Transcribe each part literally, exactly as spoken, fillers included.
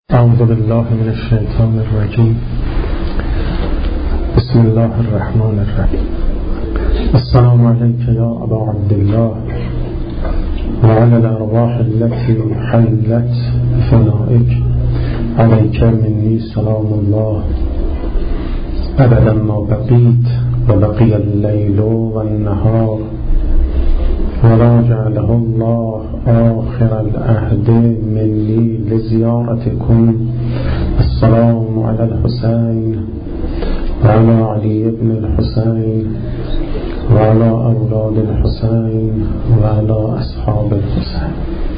أعوذ بالله من الشيطان الرجيم. بسم الله الرحمن الرحيم. السلام عليك يا أبا عبد الله وعلى الأرواح التي حلت بفنائك، عليك مني سلام الله أبدا ما بقيت وبقي الليل والنهار، ولا جعله الله آخر العهد مني لزيارتكم. السلام على الحسين وعلى علي بن الحسين وعلى أولاد الحسين وعلى أصحاب الحسين.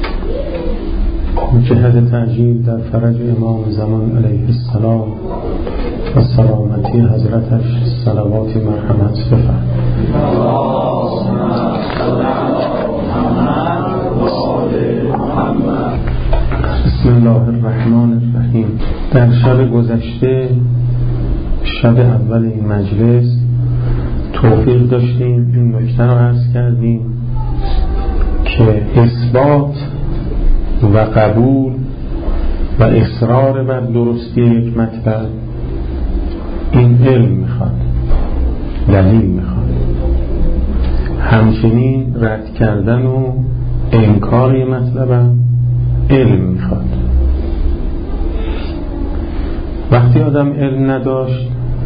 جهد تعجیل در فرج امام زمان علیه السلام و سلامتی حضرتش صلوات مرحمت بفرد. بسم الله الرحمن الرحیم. در شب گذشته، شب اول این مجلس، توفیق داشتیم این نکته رو عرض کردیم که اثبات و قبول و اصرار بر درستی یک مطلب این علم میخواد، دلیل میخواد. همچنین رد کردن و انکار یه مطلبم علم میخواد. وقتی آدم علم نداشت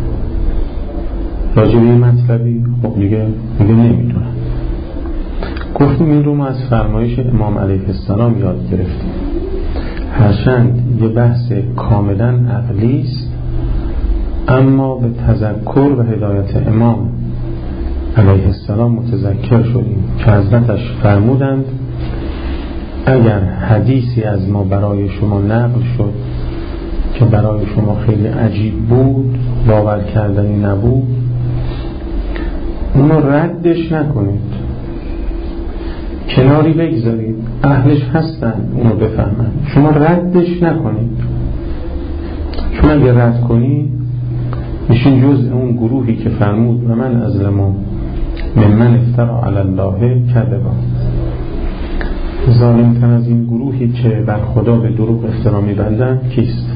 راجع به مطلبی، خب دیگه دیگه نمیدونه. گفتیم این رو ما از فرمایش امام علیه السلام یاد گرفتیم. هرچند یه بحث کاملا عقلی است، اما به تذکر و هدایت امام علیه السلام متذکر شدیم که حضرتش فرمودند اگر حدیثی از ما برای شما نقل شد که برای شما خیلی عجیب بود، باور کردنی نبود، اونو ردش نکنید، کناری بگذارید، اهلش هستن اونو بفهمن، شما ردش نکنید. چون اگر رد کنید میشین جزء اون گروهی که فرمود و من ازلمو ممن افترا علی الله کذبا. ظالمتر از این گروهی که بر خدا به دروغ افترا میبندن کیست؟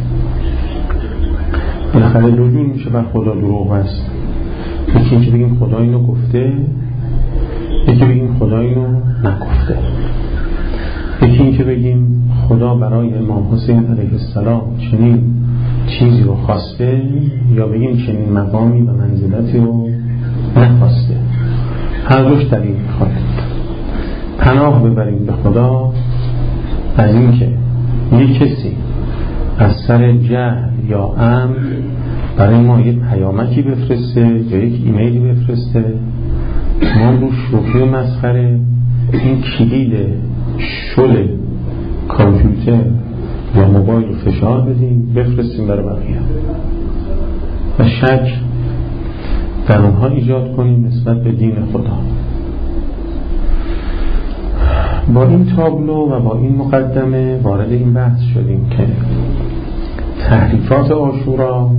بالاخره دو جور میشه بر خدا دروغ است. یکی اینکه بگیم خدا اینو گفته، یکی بگیم خدا اینو نگفته. یکی اینکه بگیم خدا برای امام حسین علیه السلام چنین چیزی رو خواسته، یا بگیم چنین مقامی و منزلتی رو نخواسته. هر روش دلیل میخواد. پناه ببریم به خدا از این که یک کسی از سر جهل یا عمد برای ما یک پیامکی بفرسته یا یک ایمیلی بفرسته، ما رو شوخی و مسخره این کلید شل کامپیوتر یا موبایل رو فشار بدیم بفرستیم برای بقیه و شک در اونها ایجاد کنیم نسبت به دین خدا. با این تابلو و با این مقدمه وارد این بحث شدیم که تحریفات عاشورا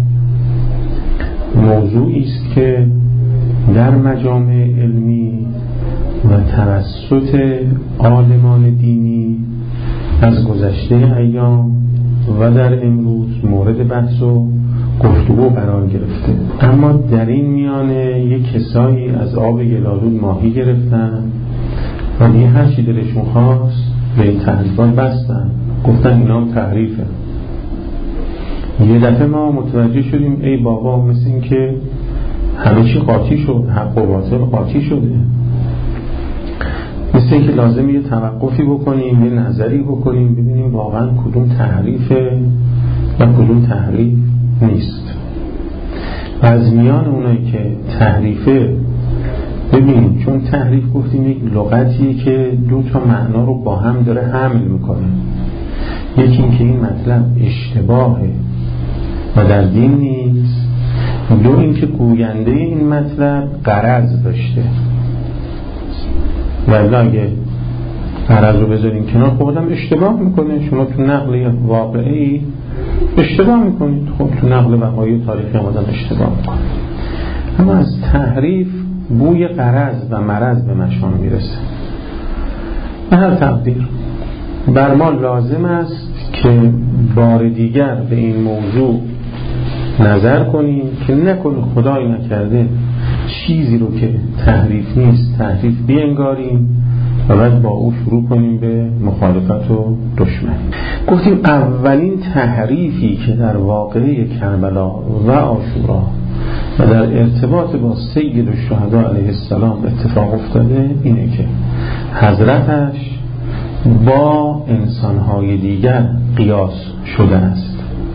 موضوعی است که در مجامع علمی و توسط عالمان دینی از گذشته ایام و در امروز مورد بحث و گفتگو قرار گرفته. اما در این میانه یک کسایی از آب گلالود ماهی گرفتن و دیگه هر چی دلشون خواست به این تحریفات بستن، گفتن اینا هم تحریفه. یه دفعه ما متوجه شدیم ای بابا، مثل این که همه چی قاطی شد، حق و باطل قاطی شده، مثل این که لازم یه توقفی بکنیم، یه نظری بکنیم ببینیم واقعا کدوم تحریفه و کدوم تحریف نیست. و از میان اونایی که تحریفه، ببینیم چون تحریف گفتیم یک لغتیه که دو تا معنا رو با هم داره حمل میکنه. یکی این که این مطلب اشتباهه و در دین نیست، دو این که گوینده این مطلب غرض داشته. ولی اگه غرض رو بذاریم کنار، خب آدم اشتباه میکنه. شما تو نقل واقعی اشتباه میکنید، خب تو نقل وقایع تاریخی هم آدم اشتباه میکنه. اما از تحریف بوی غرض و مرض به مشام میرسه. به هر تقدیر بر ما لازم است که بار دیگر به این موضوع نظر کنیم که نکنه خدای نکرده چیزی رو که تحریف نیست تحریف بینگاریم و بعد با او شروع کنیم به مخالفت و دشمنی. گفتیم اولین تحریفی که در واقعه کربلا و عاشورا و در ارتباط با سید الشهدا علیه السلام اتفاق افتاده اینه که حضرتش با انسانهای دیگر قیاس شده است.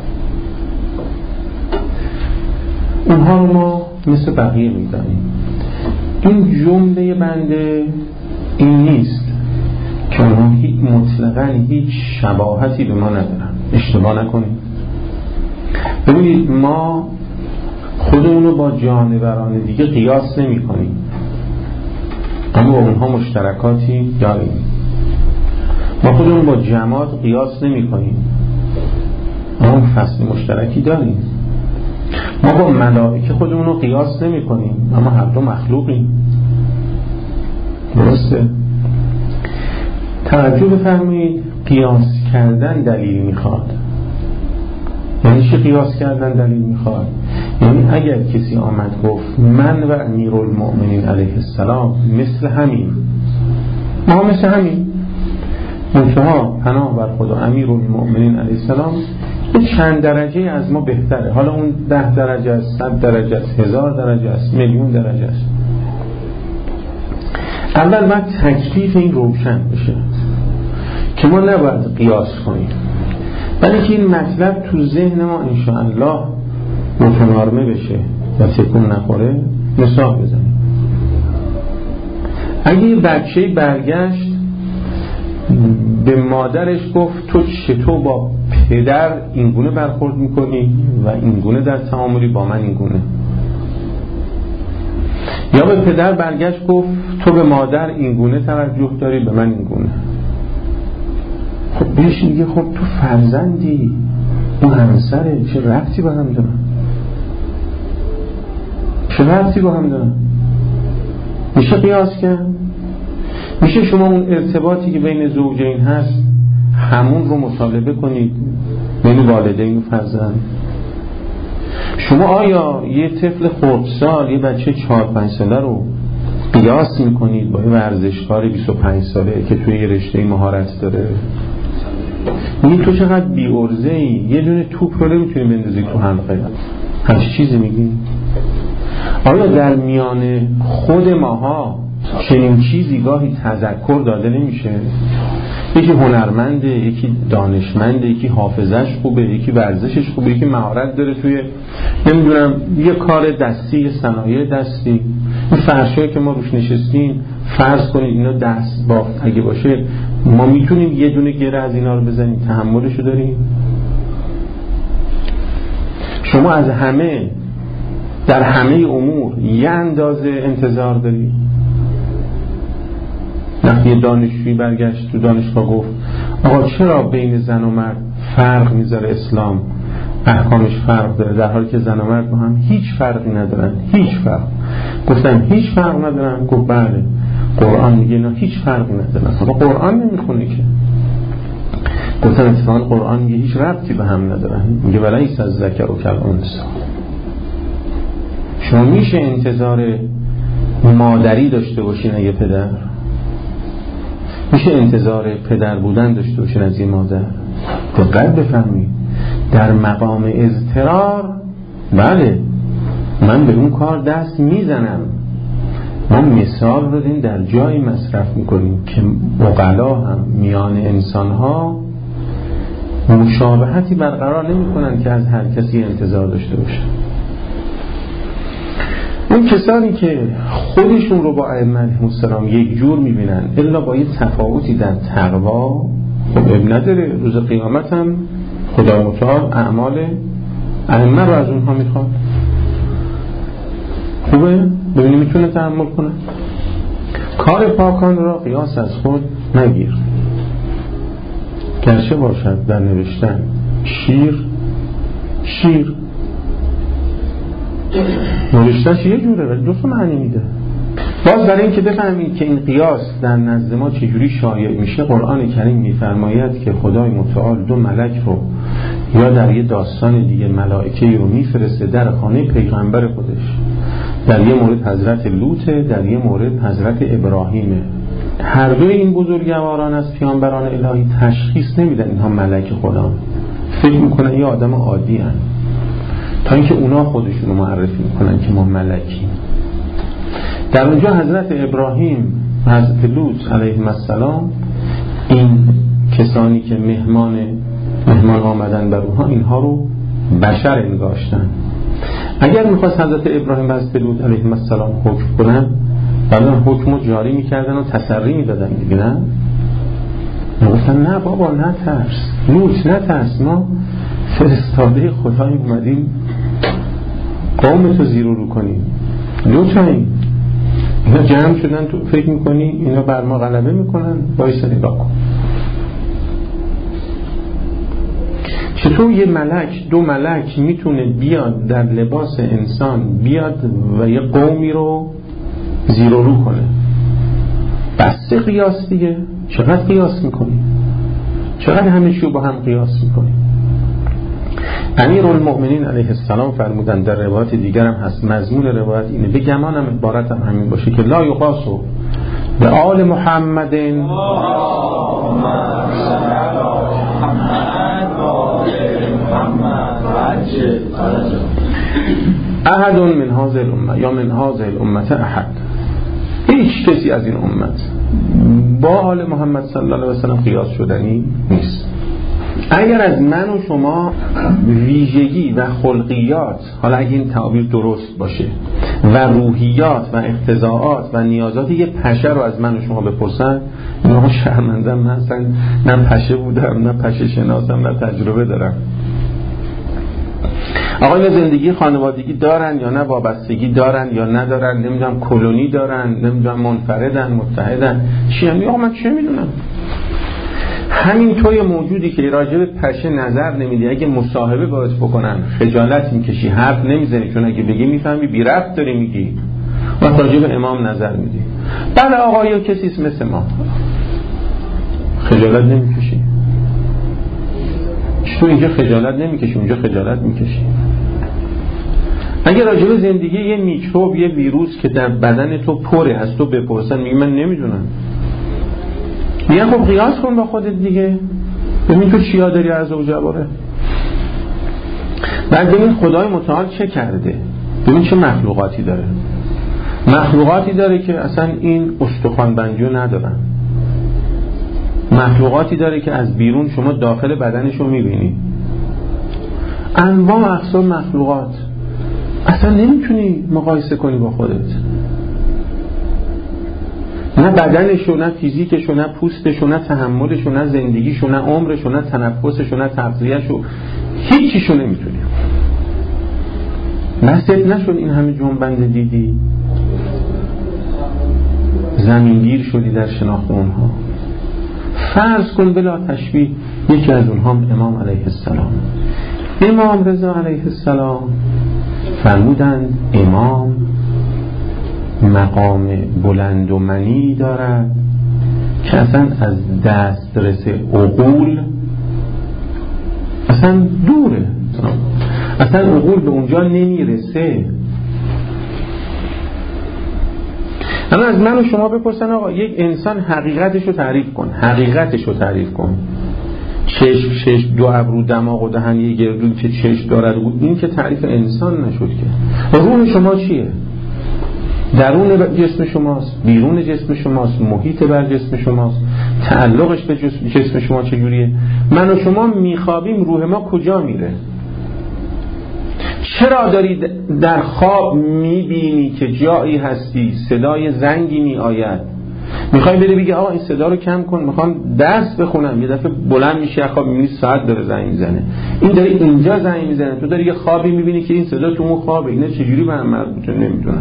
اونها رو ما مثل بقیه میدانیم. این جمله بنده این نیست که اونها مطلقاً هیچ شباهتی به ما ندارن. اشتباه نکنیم. ببینید ما خودمون رو با جانوران دیگه قیاس نمی کنیم، اما با اونها مشترکاتی داریم. ما خودمون با جماد قیاس نمی کنیم، اما فصل مشترکی داریم. ما با ملائکه خودمون رو قیاس نمی کنیم، اما هر دو مخلوقیم. درسته؟ توجه بفرمایید، قیاس کردن دلیل میخواد. یعنی چه قیاس کردن دلیل میخواد؟ یعنی اگر کسی آمد گفت من و امیرالمؤمنین علیه السلام مثل همین، ما مثل همین، منتها پناه بر خدا امیرالمؤمنین علیه السلام یه چند درجه از ما بهتره. حالا اون ده درجه است، صد درجه است، هزار درجه است، میلیون درجه است. اول باید تکلیف این روشن بشه که ما نباید قیاس کنیم، ولی که این مطلب تو ذهن ما انشاءالله متنارمه بشه و تکون نخوره. مثال بزنیم، اگه یه بچه برگشت به مادرش گفت تو چطور با پدر اینگونه برخورد میکنی و اینگونه در تعاملی با من اینگونه، یا به پدر برگشت گفت تو به مادر اینگونه توجه داری به من اینگونه، خب بهش میگه خب تو فرزندی، اون همسره، چه ربطی با هم دارن؟ چه ربطی با هم دارن؟ میشه قیاس کرد؟ میشه شما اون ارتباطی که بین زوجین هست همون رو مطالبه کنید بین والدین و فرزند؟ شما آیا یه طفل خردسال، یه بچه چهار پنج ساله رو قیاس میکنید با یه ورزشکار بیست و پنج ساله که توی یه رشته مهارت داره؟ میگی تو چقدر بی ارزه ای، یه دونه توپ رو نمیتونی بندازی تو حلقه، همچی چیزی میگی؟ آیا در میان خود ماها چنین چیزی گاهی تذکر داده نمیشه؟ یکی هنرمنده، یکی دانشمنده، یکی حافظش خوبه، یکی ورزشش خوبه، یکی مهارت داره توی نمیدونم یه کار دستی، یه صنایع دستی. این فرشایی که ما روش نشستیم فرض کنید اینا دست بافت اگه باشه، ما میتونیم یه دونه گره از اینا رو بزنیم؟ تحملشو داریم؟ شما از همه در همه امور یه اندازه انتظار دارید؟ وقتی دانشجویی برگشت تو دانشگاه گفت آقا چرا بین زن و مرد فرق میذاره اسلام، احکامش فرق داره، در حالی که زن و مرد با هم هیچ فرقی ندارن؟ هیچ فرق. گفتن هیچ فرق ندارن؟ گفت بله، قرآن میگه نه هیچ فرقی ندارن. اما قرآن نمیخونه که. گفتن اتفاقا قرآن میگه هیچ ربطی به هم ندارن، میگه ولیس از ذکر و کالانثی. شما میشه انتظار مادری داشته باشین اگه پدر؟ میشه انتظار پدر بودن داشته باشین از یه مادر؟ دقت بفهمید، در مقام اضطرار بله من به اون کار دست میزنم. ما مثال رو داریم در جایی مصرف میکنیم که عقلا هم میان انسانها مشابهتی برقرار نمیکنن که از هر کسی انتظار داشته باشن. اون کسانی که خودشون رو با ائمه علیهم السلام یک جور میبینن الا با یه تفاوتی در تقوا، خب اب نداره، روز قیامت هم خدا متعال اعمال ائمه رو از اونها میخواد. خوبه؟ ببینی میتونه تحمل کنه. کار پاکان را قیاس از خود نگیر، گرچه باشد در نوشتن شیر شیر نوشتنش یه جوره ولی دو تا معنی میده. باز برای اینکه بفهمید که این قیاس در نزد ما چجوری شایع میشه، قرآن کریم میفرماید که خدای متعال دو ملک رو یا در یه داستان دیگه ملائکه رو میفرسته در خانه پیغمبر خودش. در یه مورد حضرت لوطه، در یه مورد حضرت ابراهیمه. هر دوی این بزرگواران از پیامبران الهی تشخیص نمیدن اینها ملک خدا، فکر میکنن یه آدم عادی هن، تا اینکه اونا خودشونو معرفی میکنن که ما ملکیم. در اونجا حضرت ابراهیم و حضرت لوط علیهم السلام، این کسانی که مهمان مهمان آمدن بر اونها، اینها رو بشر انگاشتن. اگر میخواست حضرت ابراهیم و حضرت لوط علیهم السلام حکم کنن، بعدا حکم رو جاری میکردن و تسری میدادن دیگه، نه؟ میگفتن نه بابا نترس، لوط نترس، ما فرستاده خدای اومدیم قوم تو زیر و رو کنیم. لوطاییم اینا جمع شدن، تو فکر میکنی اینا بر ما غلبه میکنن؟ بایستا نگاه کن چطور یه ملک، دو ملک میتونه بیاد در لباس انسان بیاد و یه قومی رو زیر و رو کنه. بس قیاس دیگه، چقدر قیاس میکنی؟ چقدر همه چیو با هم قیاس میکنی؟ امیرالمؤمنین علیه السلام فرمودن، در روایت دیگر هم هست، مضمون روایت اینه، به گمانم عبارت هم همین باشه که لا یقاسو به آل محمد احد من هذه الامه یا من هذه الامه احد، هیچ کسی از این امت با آل محمد صلی الله علیه و سلم قیاس شدنی نیست. اگر از من و شما ویژگی و خلقیات، حالا اگه این تعبیر درست باشه، و روحیات و اقتضاعات و نیازات یه پشه رو از من و شما بپرسن، اینا شرمندم، من اصلا نه پشه بودم، نه پشه شناسم، نه تجربه دارم. آقا اینا زندگی خانوادگی دارن یا نه، وابستگی دارن یا ندارن، نمیدونم کلونی دارن، نمیدونم منفردن، متحدن، چی هم؟ آقا من چه میدونم؟ همین توی موجودی که راجع به پشه نظر نمیدی، اگه مصاحبه باید بکنن خجالت میکشی، حرف نمیزنی، چون اگه بگی میفهمی بی ربط داری میگی، وقت راجع به امام نظر میدی. بله آقا یا کسیست مثل ما، خجالت نمیکشی؟ تو اینجا خجالت نمیکشی، اونجا خجالت میکشی. اگه راجع به زندگی یه میکروب، یه ویروس که در بدن تو پره از تو بپرسن، میگی من نمیدونم. میگه خب قیاس کن با خودت دیگه، ببین تو چیا داری از او جباره. بعد ببین خدای متعال چه کرده، ببین چه مخلوقاتی داره. مخلوقاتی داره که اصلا این استخوان بندیو ندارن، مخلوقاتی داره که از بیرون شما داخل بدنشو میبینی، انواع اقسام مخلوقات، اصلا نمیتونی مقایسه کنی با خودت. نه بدنشو، نه فیزیکشو، نه پوستشو، نه تحملشو، نه زندگیشو، نه عمرشو، نه تنفسشو، نه تغذیهشو، هیچیشو نمیتونی. نست نشد این همه جنبنده دیدی، زمینگیر شدی در شناخت اونها. فرض کن بلا تشبیه یکی از اونها امام علیه السلام. امام رضا علیه السلام فرمودند امام مقام بلند و منی دارد که اصلا از دسترس عقول اصلا دوره، اصلا عقول به اونجا نمیرسه. اما از من و شما بپرسن آقا یک انسان حقیقتشو تعریف کن، حقیقتشو تعریف کن. چشم چشم، دو ابرو، دماغ و دهن، یه گردون که چشم دارد، این که تعریف انسان نشد که. روح شما چیه؟ درون جسم شماست، بیرون جسم شماست، محیط بر جسم شماست، تعلقش به جسم, جسم شما چجوریه؟ من و شما میخوابیم، روح ما کجا میره؟ چرا داری در خواب میبینی که جایی هستی، صدای زنگی میآید، میخوای بری بگی آقا این صدا رو کم کن، میخوام درس بخونم، یه دفعه بلند میشی از خواب میبینی ساعت داره زنگ میزنه، این داره اینجا زنگ میزنه، تو داری یه خوابی میبینی که این صدا تو اون خوابه. اینا چجوری به هم مربوطه؟ نمیدونم.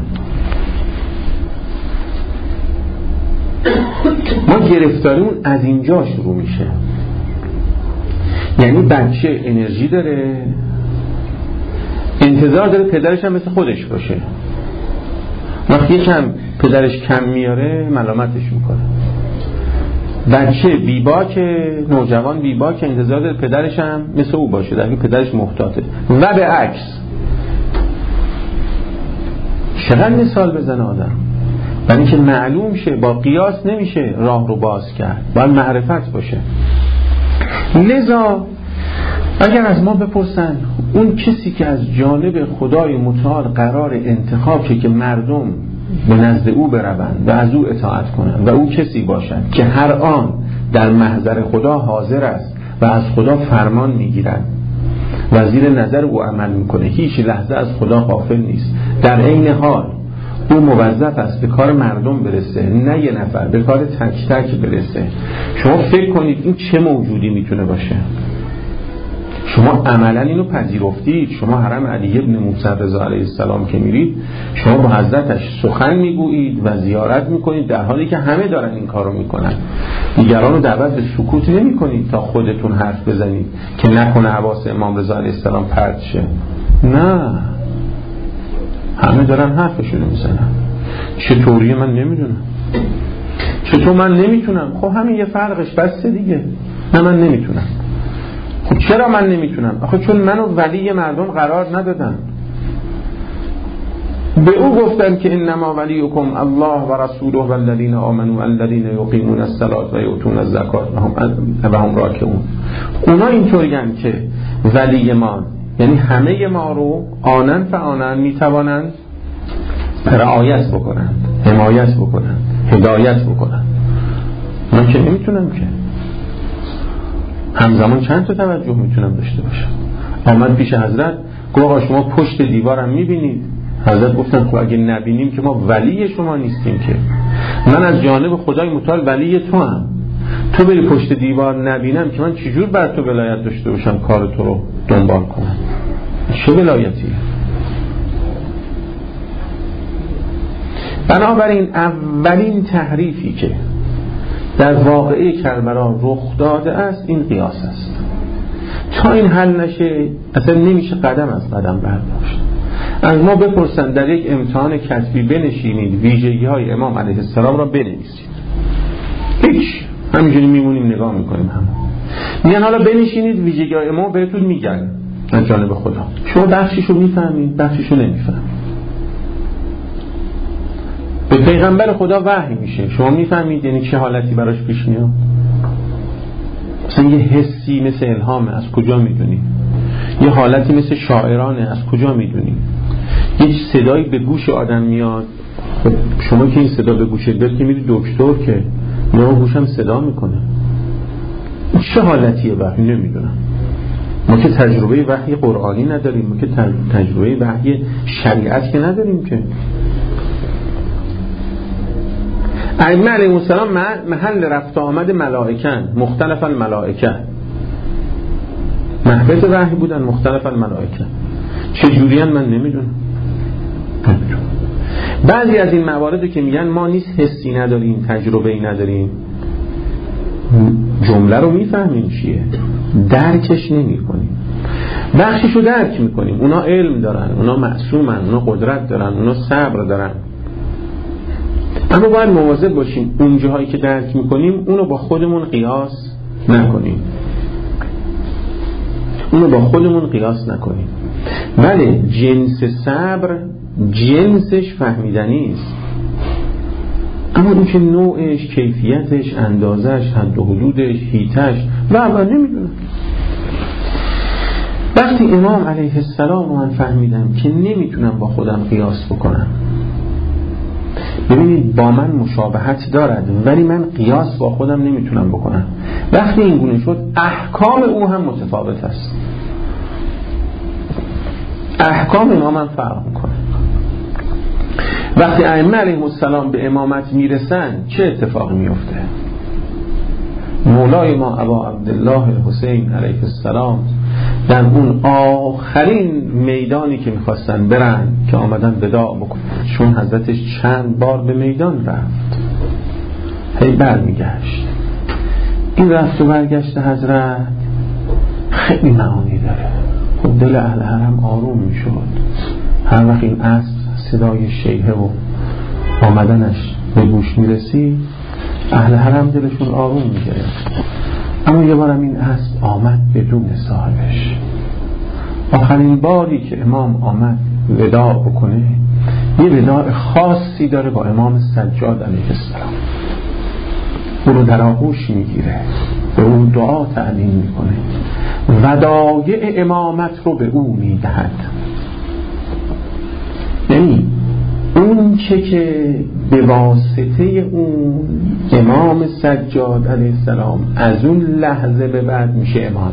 ما گرفتاریمون از اینجا شروع میشه. یعنی بچه انرژی داره، انتظار داره پدرش هم مثل خودش باشه. وقتی یکم پدرش کم میاره ملامتش میکنه. بچه بیباک، نوجوان بیباک، انتظار داره پدرش هم مثل او باشه، در حالی که پدرش محتاطه. و به عکس. چقدر مثال بزنه آدم، برای که معلوم شه. با قیاس نمیشه راه رو باز کرد، باید معرفت باشه. لذا اگر از ما بپرسن اون کسی که از جانب خدای متعال قرار انتخاب شه که مردم به نزد او بروند و از او اطاعت کنند و او کسی باشد که هر آن در محضر خدا حاضر است و از خدا فرمان میگیرد و زیر نظر او عمل میکنه، هیچ لحظه از خدا غافل نیست، در عین حال او موظف است به کار مردم برسه، نه یه نفر، به کار تک تک برسه. شما فکر کنید این چه موجودی میتونه باشه؟ شما عملا اینو پذیرفتید. شما حرم علی ابن موسی رضا علیه السلام که میرید، شما با حضرتش سخن میگویید و زیارت میکنید، در حالی که همه دارن این کارو میکنن. دیگران رو دعوت به سکوت نمیکنید تا خودتون حرف بزنید که نکنه حواس امام رضا علیه السلام پرت شه. نه، همه دارن حرفشونو میزنن. چطوریه من نمیدونم، چطور من نمیتونم؟ خب همین یه فرقش بسته دیگه. نه من نمیتونم. خب چرا من نمیتونم؟ آخه چون منو ولی مردم قرار ندادن. به او گفتن که انما ولیکم الله و رسوله و الذین آمنوا الذین یقیمون الصلاة و یؤتون الزکات و هم راکعون. اونا اینطورین که ولی ما، یعنی همه ما رو آنن فآنن میتوانند رعایت بکنند، حمایت بکنند، هدایت بکنند. من که نمیتونم که. همزمان چند تا توجه میتونم داشته باشم؟ آمد پیش حضرت گفت آقا شما پشت دیوارم میبینید؟ حضرت گفتن خب اگه نبینیم که ما ولی شما نیستیم که. من از جانب خدای متعال ولی تو هم. تو بری پشت دیوار نبینم که من چجور بر تو ولایت داشته باشم کار تو رو دنبال کنم؟ چه ولایتیه؟ بنابراین اولین تحریفی که در واقعه کربلا رخ داده است این قیاس است. تا این حل نشه اصلا نمیشه قدم از قدم برداشت. از ما بپرسن در یک امتحان کتبی بنشینید ویژگی های امام علیه السلام را بنویسید، هیچ، همینجوری میمونیم نگاه میکنیم. هم میگن حالا بنشینید ویژگی های امام بهتون میگن از جانب خدا. شما بخشیشو میفهمید، بخشیشو نمیفهمید. به پیغمبر خدا وحی میشه، شما میفهمید یعنی چه حالتی براش پیش میاد. مثلا یه حسی مثل الهامه، از کجا میدونی؟ یه حالتی مثل شاعرانه، از کجا میدونی؟ یه صدایی به گوش آدم میاد، خب شما که این صدا به گوشت بیاد که میری دکتر که نه گوشم صدا میکنه، چه حالتیه وحی نمیدونم. ما که تجربه وحی قرآنی نداریم، ما که تجربه وحی شریعت که نداریم که. ائمه علیهم السلام محل رفت آمد ملائکن، مختلف الملائکه، محبت وحی بودن، مختلف الملائکه. چجوریان من نمیدونم. بعضی از این مواردی که میگن ما نیست حسی نداریم، تجربه‌ای نداریم، جمله رو میفهمیم چیه، درکش نمی‌کنیم. بخشیشو درک می‌کنیم، اونا علم دارن، اونا معصومن، اونا قدرت دارن، اونا صبر دارن. اما باید مواظب باشیم اون جاهایی که درک می‌کنیم اونو با خودمون قیاس نکنیم. اونو با خودمون قیاس نکنیم. بله جنس صبر جنسش فهمیدنی است، اما اون که نوعش، کیفیتش، اندازش، حد و حدودش، هیتش و من نمیدونم. وقتی امام علیه السلام رو من فهمیدم که نمیتونم با خودم قیاس بکنم، ببینید با من مشابهت دارد ولی من قیاس با خودم نمیتونم بکنم، وقتی این گونه شد احکام او هم متفاوت است. احکام امام هم فرق میکنه. وقتی ائمه علیهم السلام به امامت میرسن چه اتفاقی میفته؟ مولای ما ابا عبدالله الحسین علیه السلام در اون آخرین میدانی که میخواستن برن که آمدن وداع بکنن، چون حضرتش چند بار به میدان رفت هی برمیگشت، این رفت و برگشت حضرت خیلی معانی داره. خب دل اهل حرم آروم میشد هر وقت این اسب صدای شیهه و آمدنش به گوش میرسید اهل حرم دلشون آروم میگرفت. اما یه بارم این اسب آمد بدون صاحبش. آخرین باری که امام آمد وداع بکنه یه وداع خاصی داره با امام سجاد علیه السلام. او رو در آغوش میگیره، به اون دعا تعلیم میکنه، ودایع امامت رو به او میدهد. یعنی اون چه که به واسطه اون امام سجاد علیه السلام از اون لحظه به بعد میشه امام.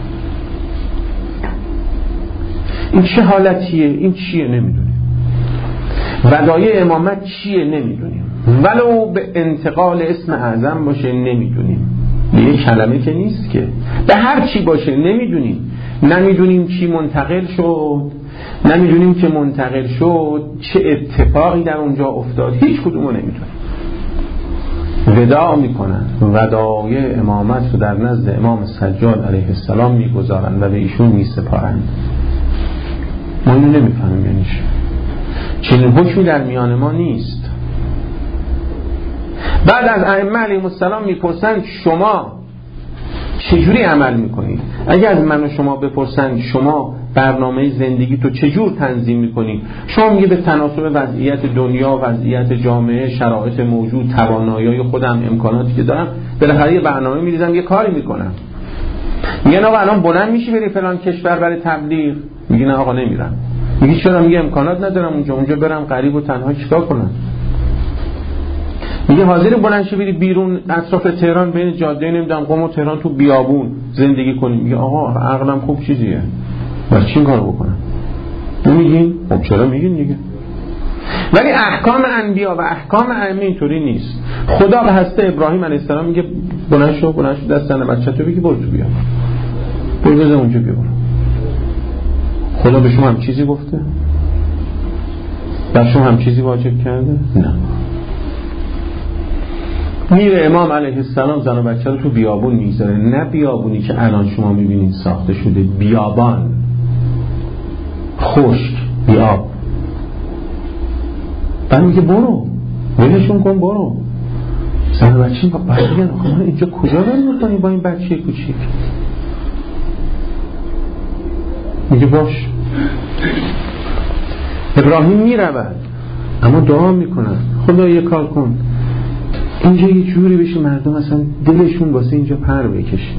این چه حالتیه؟ این چیه؟ نمیدونیم. ودایع امامت چیه؟ نمیدونیم. ولو به انتقال اسم اعظم باشه نمیدونیم. یه کلمه که نیست که، به هر چی باشه نمیدونیم. نمیدونیم چی منتقل شد، نمیدونیم که منتقل شد چه اتفاقی در اونجا افتاد، هیچ کدومو نمیدونیم. وداع میکنن، ودایع امامت رو در نزد امام سجاد علیه السلام میگذارن و به ایشون میسپارن. ما اینو نمیفهمیم یعنی چی. چنین حکمی در میان ما نیست. بعد از ائمه علیهم السلام میپرسن شما چجوری عمل میکنید؟ اگه از من و شما بپرسن شما برنامه زندگی تو چجور تنظیم میکنید؟ شما میگه به تناسب وضعیت دنیا، وضعیت جامعه، شرایط موجود، توانایی خودم، امکاناتی که دارم، بالاخره یه برنامه میریزم، یه کاری میکنم. میگن آقا الان بلند میشی بری فلان کشور برای تبلیغ؟ میگه نه آقا نمیرم. میگه چرا؟ میگه امکانات ندارم اونجا اونجا برم غریب و تنها چیکار کنم؟ میگه حاضری بلند شی بری بیرون اطراف تهران بین جاده نمیدونم قم و تهران تو بیابون زندگی کنی؟ میگه آقا عقلم خوب چیزیه، بس چی کارو بکنم؟ میگین خب چرا میگین دیگه. ولی احکام انبیا و احکام ائمه اینطوری نیست. خدا به حضرت ابراهیم علیه السلام میگه بلند شو، بلند شو دست زن بچه‌تو بگی برو تو بیا، برو بزن اونجا بیا. خدا به شما هم چیزی گفته؟ بر شما هم چیزی واجب کرده؟ نه. میره امام علیه السلام زن و بچه رو تو بیابون میذاره، نه بیابونی که الان شما میبینید ساخته شده، بیابان خشک بیاب. بعد میگه برو ولشون کن، برو. زن و بچه باید بگن آقا اینجا کجا بریم میکنی با این بچه کوچیک؟ میگه باش. ابراهیم میرود اما دعا میکنن خدا یه کار کن اینجا یه جوری بشه مردم اصلا دلشون واسه اینجا پر بکشه.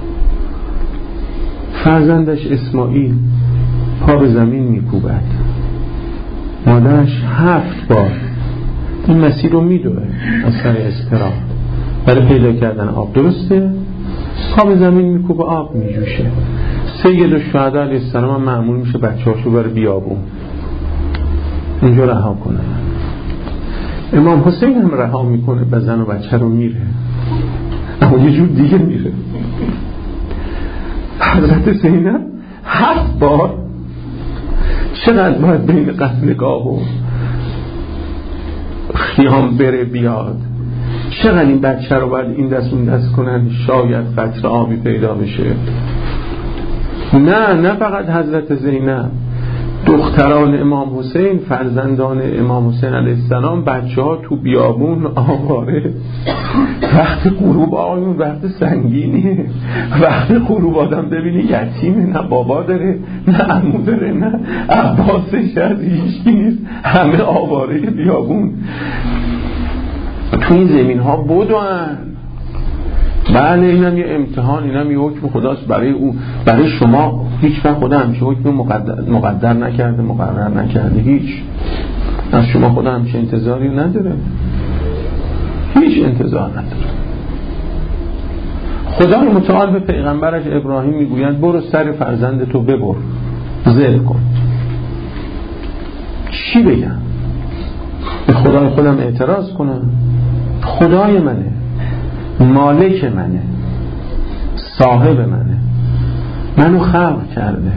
فرزندش اسماعیل پا به زمین میکوبد، مادرش هفت بار این مسیر رو میدوه از سر اضطراب برای پیدا کردن آب. درسته؟ پا به زمین میکوبه آب میجوشه. سید الشهدا علیه السلام هم معمول میشه بچه هاشو بره بیابون اونجا رها کنه. امام حسین هم رها میکنه و زن و بچه رو میره، اما یه جور دیگه میره. حضرت زینب هفت بار چقدر باید بین قتلگاه و خیام بره بیاد، چقدر این بچه رو باید این دست اون دست کنن شاید قطره آبی پیدا بشه. نه نه فقط حضرت زینب، دختران امام حسین، فرزندان امام حسین علیه السلام، بچه ها تو بیابون آواره. وقت غروب آقایون وقت سنگینیه. وقت غروب آدم ببینی یتیمه، نه بابا داره نه عمو داره نه عباسش از هیچکی نیست، همه آواره بیابون تو این زمین ها بدون. بله اینم یه امتحان، اینم یه حکم خداست برای او، برای شما. هیچ وقت خدا همچه حکم مقدر, مقدر نکرده، مقرر نکرده، هیچ. از شما خدا همچه انتظاری نداره، هیچ انتظار نداره. خدای متعال به پیغمبرش ابراهیم میگوید برو سر فرزند تو ببر، ذبح کن. چی بگم؟ به خدای خودم اعتراض کنم؟ خدای منه، مالک منه، صاحب منه، منو خلق کرده.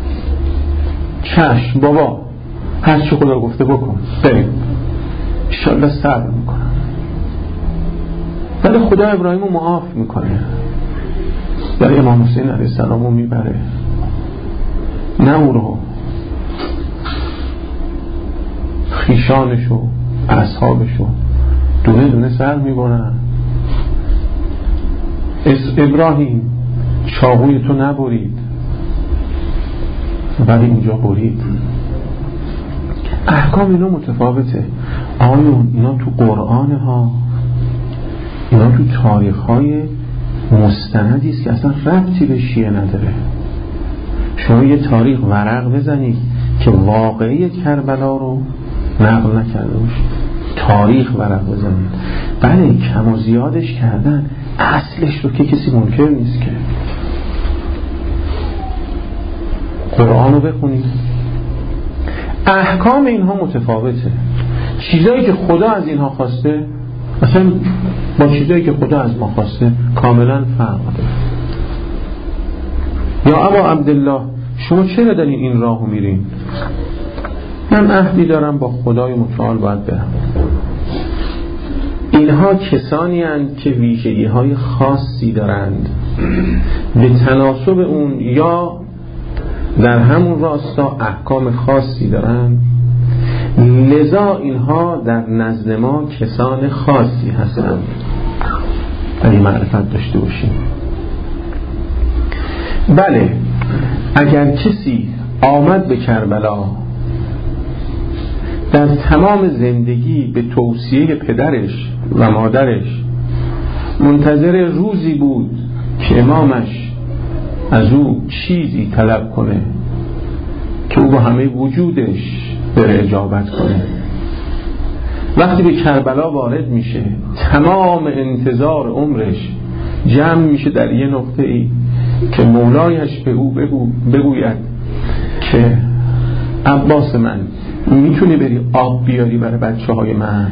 چشم بابا، هر چی خدا گفته بکن، بریم، انشالله صبر میکنم. ولی خدا ابراهیم رو معاف میکنه، ولی امام حسین علیه السلام رو میبره، نه او رو، خیشانشو، اصحابشو دونه دونه سر میبرن. ابراهیم چاقوی تو نبرید ولی اینجا برید. احکام اینا متفاوته. آیا اینا تو قرآن ها، اینا تو تاریخ های مستندی است که اصلا ربطی به شیعه نداره. شما یه تاریخ ورق بزنید که واقعی کربلا رو نقل نکرده باشید، تاریخ ورق بزنید. بله کم و زیادش کردن، اصلش رو که کسی منکر نیست که. قرآن رو بخونید، احکام اینها متفاوته. چیزایی که خدا از اینها خواسته مثلا با چیزایی که خدا از ما خواسته کاملا فرق داره. یا ابا عبدالله شما چرا دارین این راهو میرین؟ من عهدی دارم با خدای متعال باید برم. اینها کسانی هستند که ویژگی های خاصی دارند، به تناسب اون یا در همون راستا احکام خاصی دارند، لذا اینها در نزد ما کسان خاصی هستند. اگه معرفت داشته باشیم. بله اگر کسی آمد به کربلا در تمام زندگی به توصیه پدرش و مادرش منتظر روزی بود که امامش از او چیزی طلب کنه که او با همه وجودش بره اجابت کنه، وقتی به کربلا وارد میشه تمام انتظار عمرش جمع میشه در یه نقطه ای که مولایش به او بگو بگوید که عباس من میتونی بری آب بیاری برای بچه های من.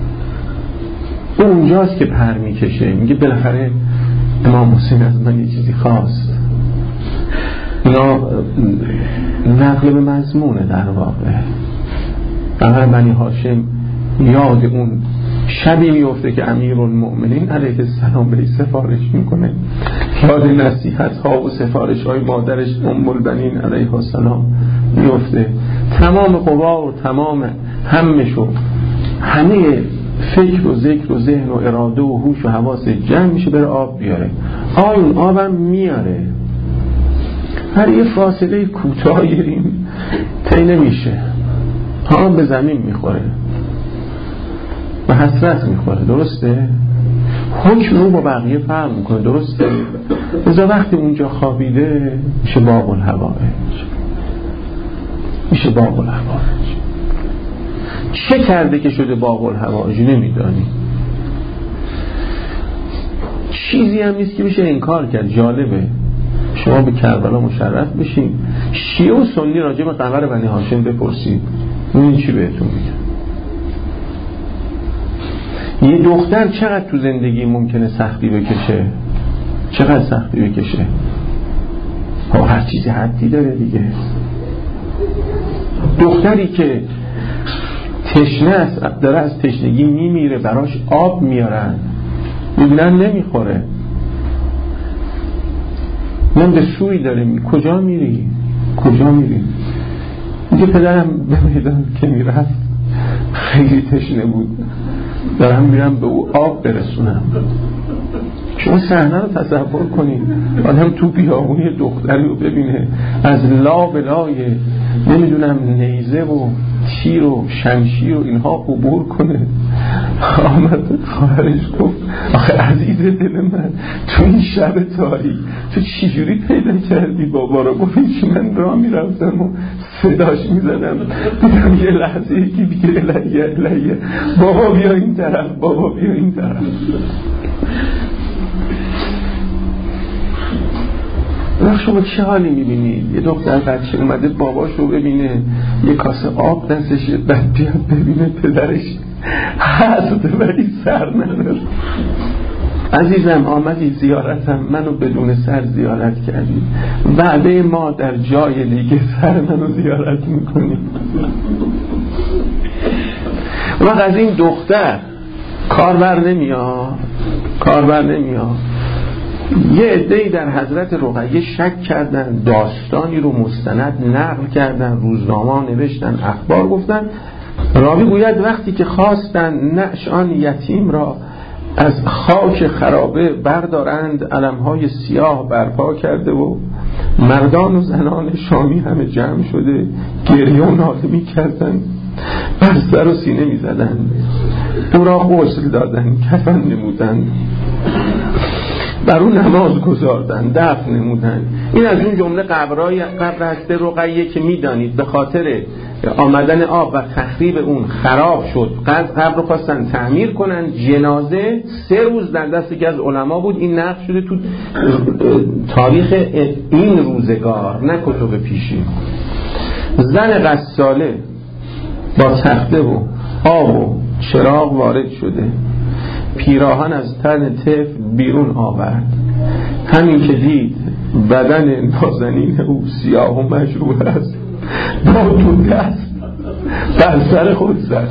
اونجاست که پر میکشه، میگه بالاخره امام حسین از من یه چیزی خواست. اینا نقل به مضمونه در واقع. در بنی هاشم یاد اون شبی میفته که امیرالمؤمنین علیه السلام به سفارش میکنه، یاد نصیحت ها و سفارش های مادرش ام البنین علیه السلام میفته. تمام قوا و تمام همش و همه فکر و ذکر و ذهن و اراده و هوش و حواس جمع میشه بره آب بیاره. آیون آبم میاره، هر یه فاصله کوتاه گیریم طی نمیشه، ها به زمین میخوره و حسرت میخوره. درسته؟ حکم رو با بقیه فرق میکنه. درسته؟ بذار وقتی اونجا خوابیده میشه باب الهوائج، میشه باب الهوائج. چه کرده که شده باب الهوائج نمیدانی. چیزی هم نیست که بشه انکار کرد. جالبه شما به کربلا مشرف بشین، شیعه و سنی راجع به قمر بنی هاشم بپرسید این چی بهتون میگه. یه دختر چقدر تو زندگی ممکنه سختی بکشه، چقدر سختی بکشه. ها هر چیزی حدی داره دیگه. دختری که تشنه است، داره از تشنگی میمیره، براش آب میارن میبینن نمیخوره، من به سوی داره می... کجا میری؟ کجا میری؟ میگه پدرم به میدان که میرفت خیلی تشنه بود، دارم میرم به او آب برسونم. شما صحنه رو تصور کنید، آدم تو بیابونی دختری رو ببینه از لا به لای نمیدونم نیزه و تیر و شمشیر و اینها عبور کنه. آمد خواهرش گفت آخه عزیز دل من تو این شب تاریک تو چجوری پیدا کردی بابا رو؟ گفت که من راه میرفتم و صداش میزدم، دیدم یه لحظه یکی دیگه الیه الیه بابا بیا این طرف، بابا بیا این طرف. وقت شما چه حالی میبینید؟ یه دختر بچه اومده باباش رو ببینه یه کاسه آب دستشه، بعد بیاد ببینه پدرش هست ولی سر نداره. عزیزم آمدی زیارتم، منو بدون سر زیارت کردی، وعده ما در جای دیگه سر منو زیارت میکنی. وقت از این دختر کار بر نمیاد، کار بر نمیاد. یه عده‌ای در حضرت رقیه شک کردن، داستانی رو مستند نقل کردن، روزنامه نوشتن، اخبار گفتن، راوی گوید وقتی که خواستند نعش آن یتیم را از خاک خرابه بردارند، علمهای سیاه برپا کرده و مردان و زنان شامی همه جمع شده گریه و ناله می کردند، بر سر و سینه می زدند، او را غسل دادند، کفن نمودند، بر اون نماز گذاردن، دفن نمودن. این از اون جمله قبرای قبر هست رقیه که میدانید به خاطر آمدن آب و تخریب اون خراب شد، قبر رو خواستن تعمیر کنن، جنازه سه روز در دست یکی از علما بود. این نقل شده تو تاریخ این روزگار، نه کتب پیشین. زن غساله با تخته و آب و چراغ وارد شده، پیراهن از تن طفل بیرون آورد، همین که دید بدن نازنین او سیاه و مجروح است، با تو دست بر سر خود زد.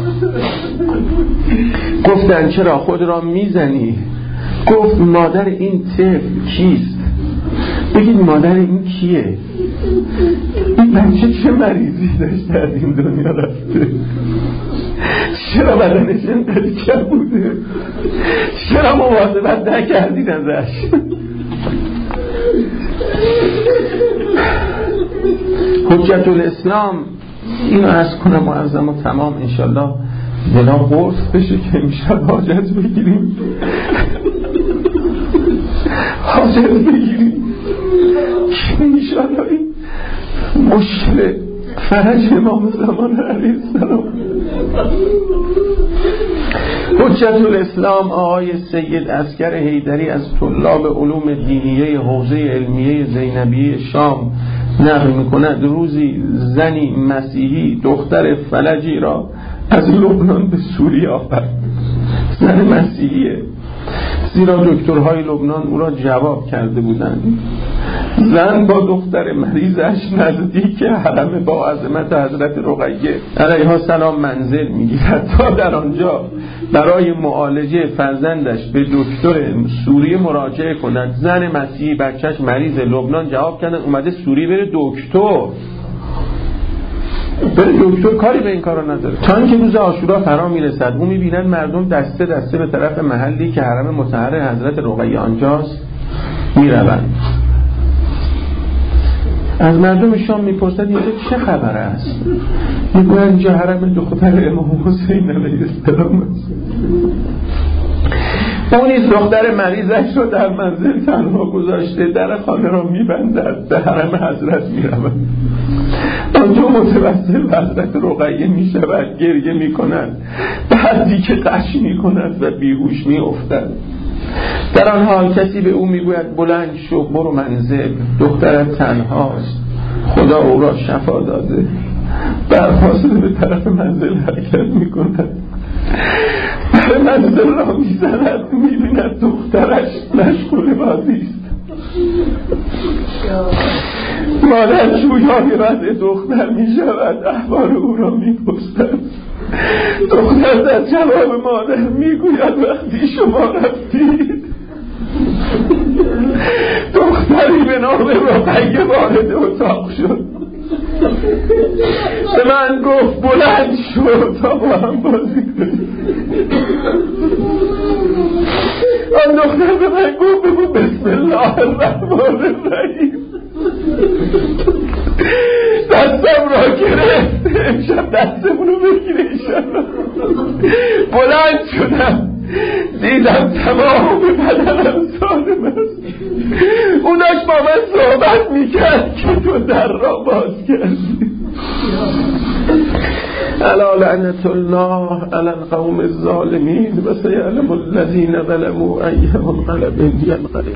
گفتن چرا خود را میزنی؟ گفت مادر این طفل کیست؟ بگید مادر این کیه؟ این بچه چه مریضی داشته از این دنیا رفته؟ چرا بدنش اینقدر کبوده؟ چرا مواظبت نکردین ازش؟ حجت الاسلام اینو عرض کنم معظم و تمام، انشالله دلا قرص بشه که امشب حاجت بگیریم، حاجت بگیریم که انشالله این مشکل فرج امام زمان علیه السلام. حجت الاسلام آقای سید عسکر حیدری از طلاب علوم دینیه حوزه علمیه زینبیه شام نقل میکند روزی زنی مسیحی دختر فلجی را از لبنان به سوریه آورد. زن مسیحیه، زیرا دکترهای لبنان او را جواب کرده بودند. زن با دختر مریضش نزدیک حرم با عظمت حضرت رقیه علیها السلام منزل میگیرد تا در آنجا برای معالجه فرزندش به دکتر سوریه مراجعه کند. زن مسیحی بچهش مریض، لبنان جواب کردن اومده سوریه بره دکتر، بره دکتر، کاری به این کارا نداره. تا اینکه روز عاشورا فرا میرسد، او میبینن مردم دسته دسته به طرف محلی که حرم مطهر حضرت رقیه آنجاست میروند. از مردم شام میپرسد اینجا چه خبر است؟ میگوین اینجا حرم دختر امام حسین علیه السلام است. اون نیز دختر مریضش رو در منزل تنها گذاشته، در خانه را میبندد، به حرم حضرت میرود. آنجا متوسل به حضرت رقیه میشود، گریه میکند، بعدی که قش میکند و بیهوش میافتد. در آن حال کسی به او میگوید بلند شو برو منزل، دخترت تنهاست، خدا او را شفا داده. برفاصله به طرف منزل حرکت میکند، در منزل را میزند، میبیند دخترش مشغول بازی است. مادر جویای وضع دختر میشود، احوال او را میپرسد. دختر در جواب مادر میگوید وقتی شما رفتید دختری به نام رقیه وارد اتاق شد، به من گفت بلند شو تا با هم بازی کنیم. آن دختر به من گفت بگو بسم الله الرحمن الرحیم. دستم را گرفت، امشب دستمونو بگیره انشالله. بلند شدم، دیدم تمام بدنم سالم است. اون داشت با من صحبت میکرد که تو در را باز کردی. الا لعنت الله علی القوم الظالمین و سیعلم الذین ظلموا ای منقلب ینقلبون.